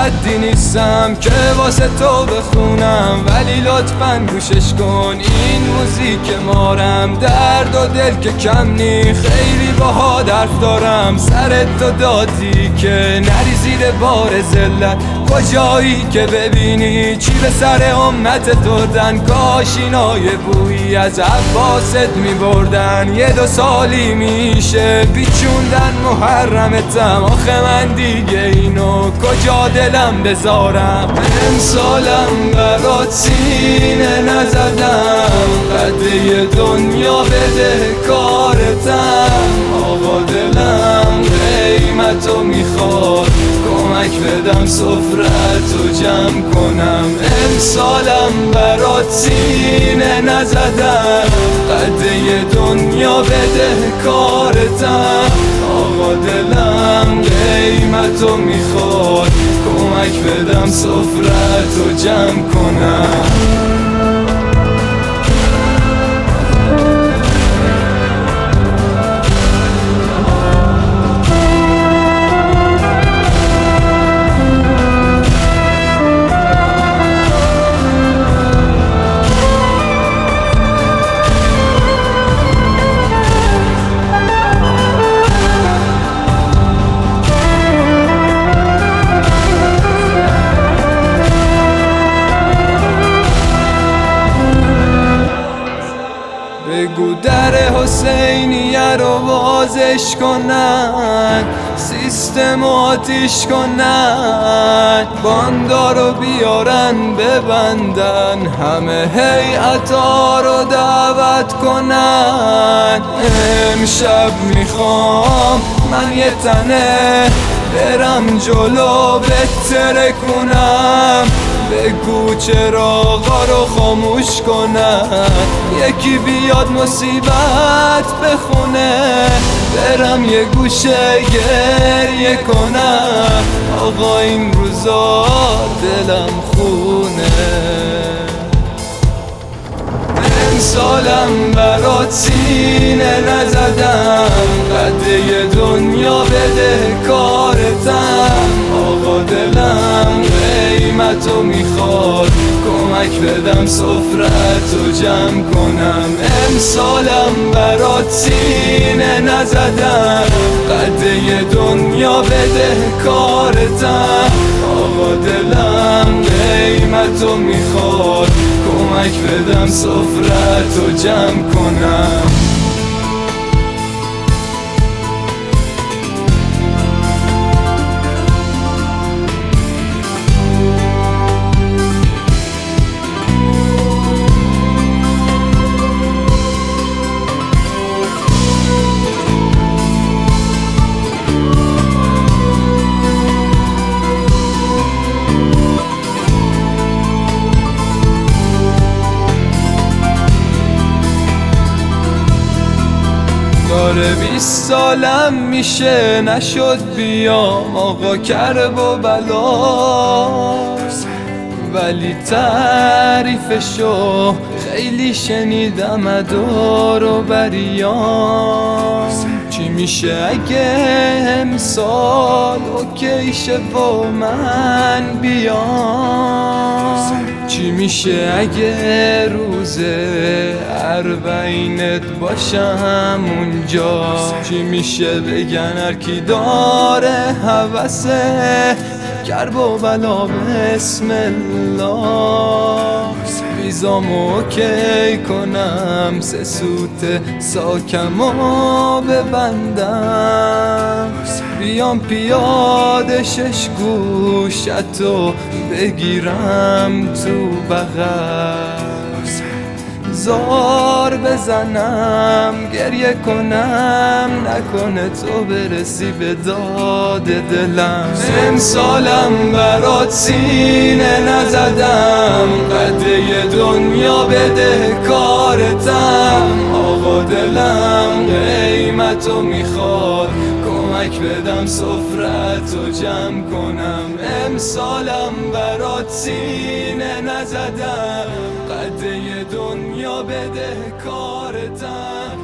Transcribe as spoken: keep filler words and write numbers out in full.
حدی نیستم که واسه تو بخونم، ولی لطفاً گوشش کن این موزیک مارم. درد و دل که کم نی خیلی باهات حرف دارم، سرت تو دادی که نری زیر بار ذلت. کجایی که ببینی چی به سر امت دردن، کاش اینای بویی از عباست می بردن. یه دو سالی میشه پیچوندن محرمتم، آخه من دیگه اینو کجا دلم بذارم. امسالم برات سینه نزدم، قده دنیا بده کارتم. آقا دلم قیمتو میخواد، کمک بدم سفرتو جمع کنم. امسالم برات سینه نزدم، قده دنیا بده کارتم. آقا دلم قیمتو میخواد، کمک بدم سفرتو جمع کنم. بگو در حسینیه رو بازش کنن، سیستم آتیش کنن، باندا رو بیارن ببندن، همه هیئتا رو دعوت کنن. امشب میخوام من یه تنه برم جلو بتره کنم. بگو چراغا رو خاموش کنن، یکی بیاد مصیبت بخونه، برم یه گوشه گریه کنم. آقا این روزا دلم خونه. امسالم برات سینه نزدم، قده دنیا بده کارتم. آقا دلم قیمتو میخواد، کمک بدم سفرتو جمع کنم. امسالم برات سینه نزدم، قده دنیا بده کارتم. آقا دلم قیمتو میخواد، کمک بدم سفرتو جمع کنم. داره بیست سالم میشه نشد بیام، آقا کرب و بلا، ولی تعریفشو خیلی شنیدم دور و بریام. چی میشه اگه امسال اوکی شه و من بیام؟ چی میشه اگه روز اربعینت باشم اونجا؟ چی میشه بگن هرکی داره هوسه کرب و بلا بسم الله؟ ویزامو اوکی کنم سه سوت ساکمو ببندم، بیام پیاده شش گوشتو بگیرم تو بغل، زار بزنم گریه کنم نکنه تو برسی به داد دلم. امسالم برات سینه نزدم، قده دنیا بده کارتم. آقا دلم قیمتو میخواد، کمک بدم سفرتو جمع کنم. امسالم برات سینه نزدم، قده دنیا بده کارتم.